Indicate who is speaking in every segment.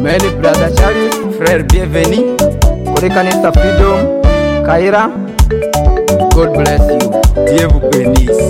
Speaker 1: Many brother Charlie, frère bienvenue. Kore Kanisa Freedom, Kaira. God bless you. Dieu vous bénisse.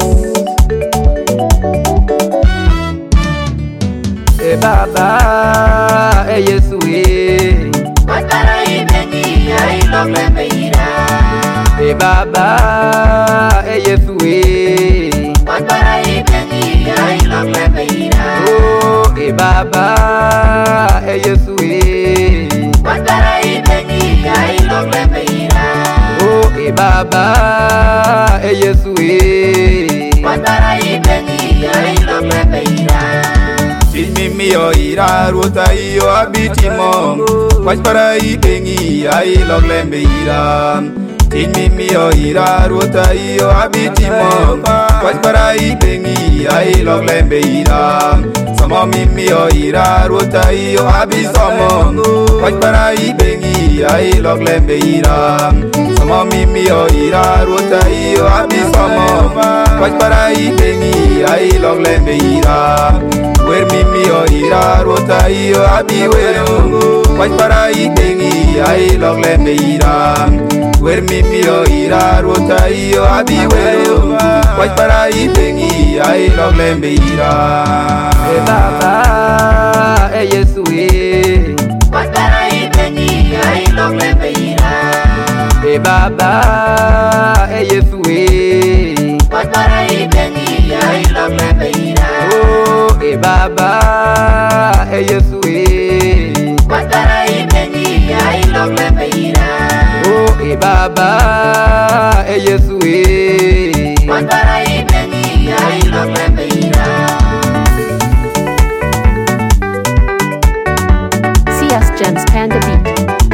Speaker 1: Eh Baba, eh Yesu eh.
Speaker 2: Watara ibeni ai logle beira.
Speaker 1: Eh Baba, eh Yesu eh.
Speaker 2: Watara ibeni ai logle beira.
Speaker 1: Oh, eh Baba, eh Yesu eh.
Speaker 2: Watara ibeni ai logle beira.
Speaker 1: Oh, eh Baba, eh Yesu eh.
Speaker 2: Watara ibeni ai logle beira.
Speaker 3: Mimi yo ira ruota yo abitimo Kwaj para ibengi ai loglembe ira Mimi yo ira ruota yo abitimo Kwaj para ibengi ai loglembe ira Samo mimi yo ira ruota yo abisomo Kwaj para ibengi ai loglembe ira Samo mimi yo ira ruota yo abisomo Kwaj para ibengi ai loglembe ira Wer mimi yo ira rota yo abi weru Kwaj para ibengi ai loglembe ira Wer mimi yo ira rota yo abi weru Kwaj para ibengi ai loglembe ira
Speaker 1: Eh Baba, eh Yesu eh.
Speaker 2: Watara ibeni ai logle beira.
Speaker 1: Eh Baba, eh Yesu eh.
Speaker 2: Watara ibeni ai logle beira.
Speaker 1: Oh, eh Baba, eh Yesu eh.
Speaker 2: Watara ibeni ai logle beira.
Speaker 1: Oh, eh Baba, eh Yesu eh.
Speaker 2: Watara ibeni ai logle beira.
Speaker 4: CS Gems Panda Beat.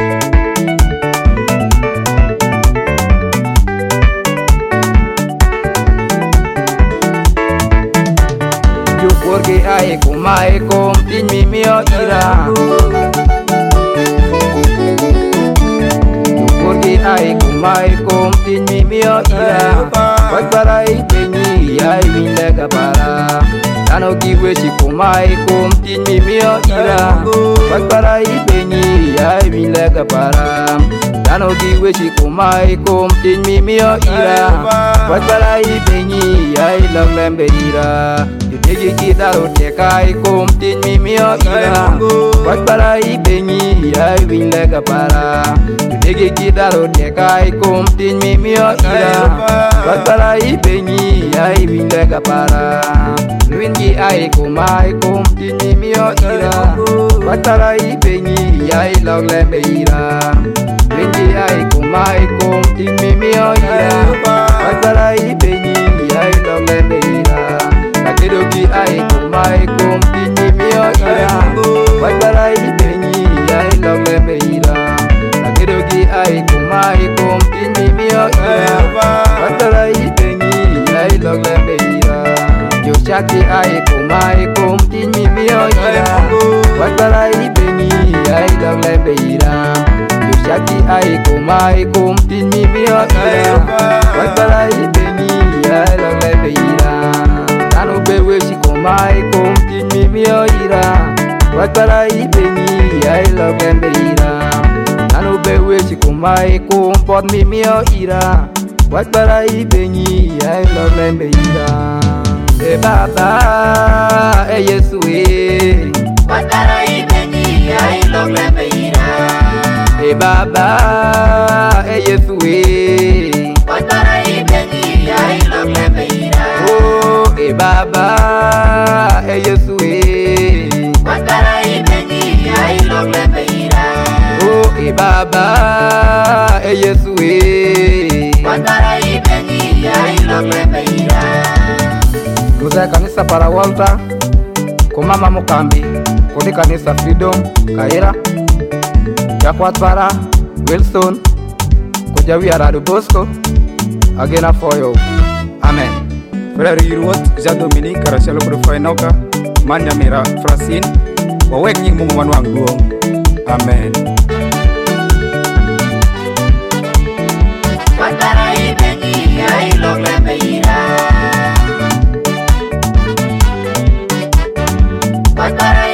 Speaker 1: Porque ai kumai kom tin mimi yo ira. Porque ai kumai kom tin mimi yo ira. Kwaj para ibengi ai winlega para. Tano kiwe si kumai kom tin mimi yo ira. Kwaj para ibengi ai winlega para. Tano kiwe si kumai kom tin mimi yo ira. Kwaj para ibengi ai loglembe ira. Digi kita rote kai kom tin mimi yo ira. Kwaj para ibengi ai winlega para. Digi kita rote kai kom tin mimi yo ira. Kwaj para ibengi ai winlega para. Wingi ai kumai kom tin mimi yo ira. Kwaj para ibengi ai loglembe ira. Wingi ai kumai kom tin mimi yo ira. Kwaj para ibengi ai loglembe ira. Kakidoki ai kumai kom tin mimi yo ira. Kwaj para ibengi ai loglembe ira. Kakidoki ai kumai kom tin mimi yo ira. Kwaj para ibengi ai loglembe ira. Joshaki ai kumai kom tin mimi yo ira. Kwaj para ibengi ai loglembe ira. Joshaki ai kumai kom tin mimi yo ira. Kwaj para ibengi ai loglembe ira. Tano bewe si kumai kom tin mimi yo ira. Kwaj para ibengi ai loglembe ira. Tano bewe si kumai kom pot mimi yo ira. Kwaj para ibengi ai loglembe ira. Eh Baba, eh Yesu eh.
Speaker 2: Watara ibeni ai logle beira.
Speaker 1: Eh Baba, eh Yesu eh.
Speaker 2: Watara ibeni ai logle beira.
Speaker 1: Oh, eh Baba, eh Yesu eh.
Speaker 2: Watara ibeni ai logle beira.
Speaker 1: Oh, eh Baba, eh Yesu eh.
Speaker 2: Watara ibeni ai logle beira.
Speaker 1: Tuza kanisa para Walter, kumama mukambi, kodi kanisa Freedom, Kaira, Jakwat para Wilson, kujawi aradu Bosco, agena foyo. Amen.
Speaker 3: Frère Yirwot, Jean-Dominique, Karachelo Profainoka, Manya Mira, Francine, Wawek Nying Mungu Wanwang Duong. Amen.
Speaker 2: Watara ibeni ai logle beira. Watara